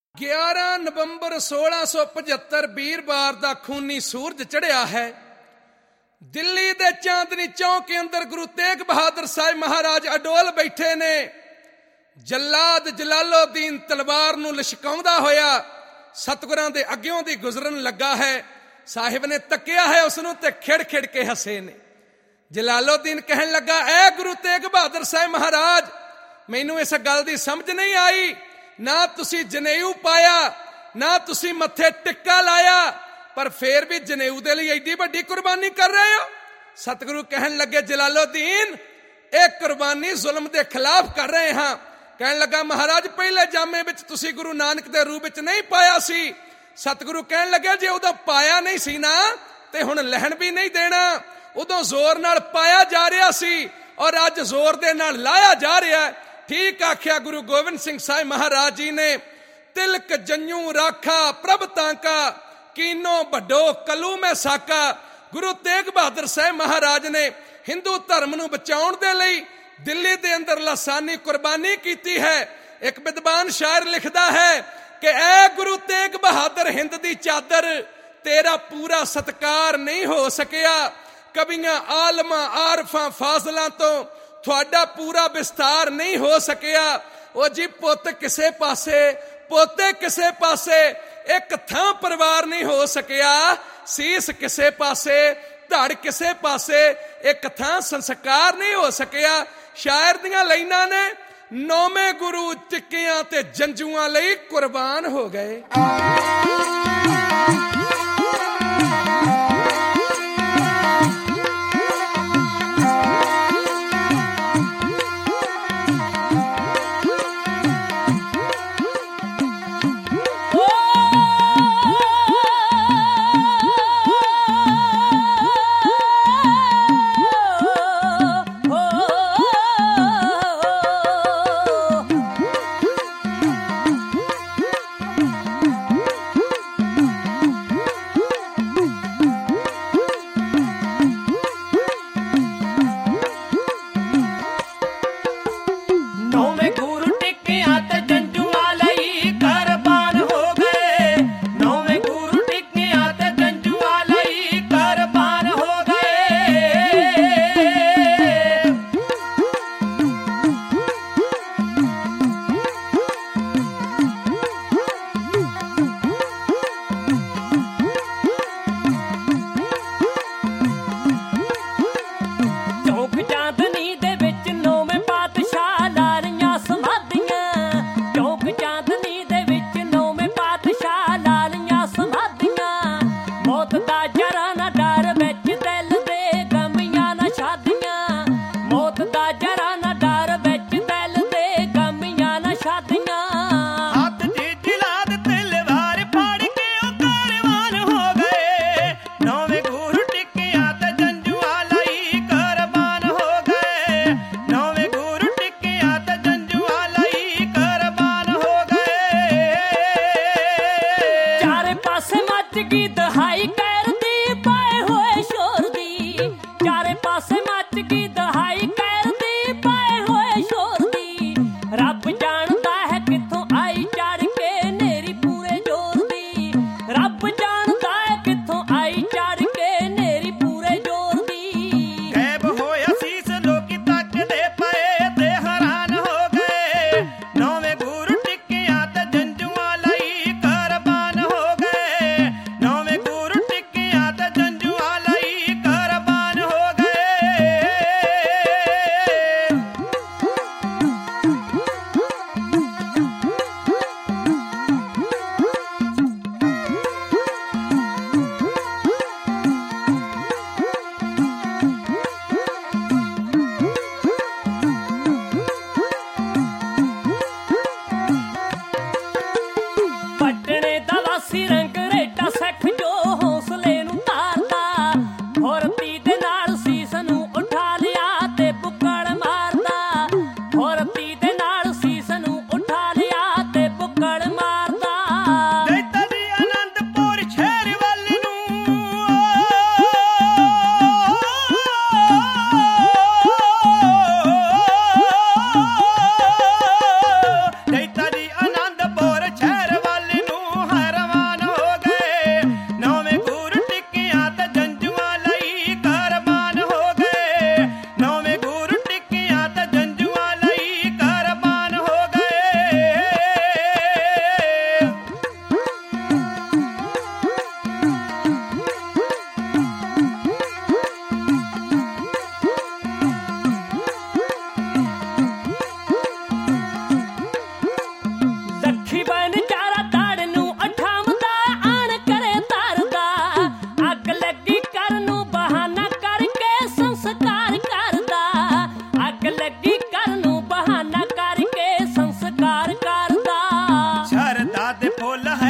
11 ਨਵੰਬਰ 1675 ਵੀਰਵਾਰ ਦਾ ਖੂਨੀ ਸੂਰਜ ਚੜ੍ਹਿਆ ਹੈ। ਦਿੱਲੀ ਦੇ ਚਾਂਦਨੀ ਚੌਕ ਅੰਦਰ ਗੁਰੂ ਤੇਗ ਬਹਾਦਰ ਸਾਹਿਬ ਮਹਾਰਾਜ ਅਡੋਲ ਬੈਠੇ ਨੇ। ਜੱਲਾਦ ਜਲਾਲੋਦੀਨ ਤਲਵਾਰ ਨੂੰ ਲਿਸ਼ਕਾਉਂਦਾ ਹੋਇਆ ਸਤਿਗੁਰਾਂ ਦੇ ਅੱਗਿਓਂ ਦੀ ਗੁਜ਼ਰਨ ਲੱਗਾ ਹੈ। ਸਾਹਿਬ ਨੇ ਤੱਕਿਆ ਹੈ ਉਸ ਨੂੰ ਤੇ ਖਿੜ ਖਿੜ ਕੇ ਹੱਸੇ ਨੇ। ਜਲਾਲੋਦੀਨ ਕਹਿਣ ਲੱਗਾ, ਐ ਗੁਰੂ ਤੇਗ ਬਹਾਦਰ ਸਾਹਿਬ ਮਹਾਰਾਜ, ਮੈਨੂੰ ਇਸ ਗੱਲ ਦੀ ਸਮਝ ਨਹੀਂ ਆਈ, ਨਾ ਤੁਸੀਂ ਜਨੇਊ ਪਾਇਆ, ਨਾ ਤੁਸੀਂ ਮੱਥੇ ਟਿੱਕਾ ਲਾਇਆ, ਪਰ ਫੇਰ ਵੀ ਜਨੇਊ ਦੇ ਲਈ ਐਡੀ ਵੱਡੀ ਕੁਰਬਾਨੀ ਕਰ ਰਹੇ ਹੋ। ਸਤਿਗੁਰੂ ਕਹਿਣ ਲੱਗੇ, ਜਲਾਲੋਦੀਨ, ਇਹ ਕੁਰਬਾਨੀ ਜ਼ੁਲਮ ਦੇ ਖਿਲਾਫ ਕਰ ਰਹੇ ਹਾਂ। ਕਹਿਣ ਲੱਗਾ, ਮਹਾਰਾਜ ਪਹਿਲੇ ਜਾਮੇ ਵਿੱਚ ਤੁਸੀਂ ਗੁਰੂ ਨਾਨਕ ਦੇ ਰੂਪ ਵਿੱਚ ਨਹੀਂ ਪਾਇਆ ਸੀ। ਸਤਿਗੁਰੂ ਕਹਿਣ ਲੱਗੇ, ਜੇ ਉਦੋਂ ਪਾਇਆ ਨਹੀਂ ਸੀ ਨਾ ਤੇ ਹੁਣ ਲਹਿਣ ਵੀ ਨਹੀਂ ਦੇਣਾ। ਉਦੋਂ ਜ਼ੋਰ ਨਾਲ ਪਾਇਆ ਜਾ ਰਿਹਾ ਸੀ ਔਰ ਅੱਜ ਜ਼ੋਰ ਦੇ ਨਾਲ ਲਾਇਆ ਜਾ ਰਿਹਾ। ਠੀਕ ਆਖਿਆ ਗੁਰੂ ਗੋਬਿੰਦ ਸਿੰਘ ਸਾਹਿਬ ਮਹਾਰਾਜ ਜੀ ਨੇ। ਤਿਲਕ ਜੰਨੂ ਰਾਖਾ ਪ੍ਰਭ ਤਾਂਕਾ, ਕੀਨੋ ਵੱਡੋ ਕਲੂ ਮੈਂ ਸਾਕਾ। ਗੁਰੂ ਤੇਗ ਬਹਾਦਰ ਸਾਹਿਬ ਮਹਾਰਾਜ ਨੇ ਹਿੰਦੂ ਧਰਮ ਨੂੰ ਬਚਾਉਣ ਦੇ ਲਈ ਦਿੱਲੀ ਦੇ ਅੰਦਰ ਲਾਸਾਨੀ ਕੁਰਬਾਨੀ ਕੀਤੀ ਹੈ। ਇੱਕ ਵਿਦਵਾਨ ਸ਼ਾਇਰ ਲਿਖਦਾ ਹੈ ਕਿ ਐ ਗੁਰੂ ਤੇਗ ਬਹਾਦਰ, ਹਿੰਦ ਦੀ ਚਾਦਰ, ਤੇਰਾ ਪੂਰਾ ਸਤਕਾਰ ਨਹੀਂ ਹੋ ਸਕਿਆ। ਕਵੀਆਂ, ਆਲਮਾਂ, ਆਰਫਾਂ, ਫਾਜ਼ਲਾਂ ਤੋਂ ਤੁਹਾਡਾ ਪੂਰਾ ਵਿਸਤਾਰ ਨਹੀਂ ਹੋ ਸਕਿਆ। ਉਹ ਜੀ ਪੁੱਤ ਕਿਸੇ ਪਾਸੇ, ਪੋਤੇ ਕਿਸੇ ਪਾਸੇ, ਇੱਕ ਥਾਂ ਪਰਿਵਾਰ ਨਹੀਂ ਹੋ ਸਕਿਆ। ਸੀਸ ਕਿਸੇ ਪਾਸੇ, ਧੜ ਕਿਸੇ ਪਾਸੇ, ਇੱਕ ਥਾਂ ਸੰਸਕਾਰ ਨਹੀਂ ਹੋ ਸਕਿਆ। ਸ਼ਾਇਰ ਦੀਆਂ ਲਾਈਨਾਂ ਨੇ, 9ਵੇਂ ਗੁਰੂ ਟਿੱਕਿਆਂ ਤੇ ਜੰਜੂਆਂ ਲਈ ਕੁਰਬਾਨ ਹੋ ਗਏ। ਦੇ ਫੁੱਲ ਹੈ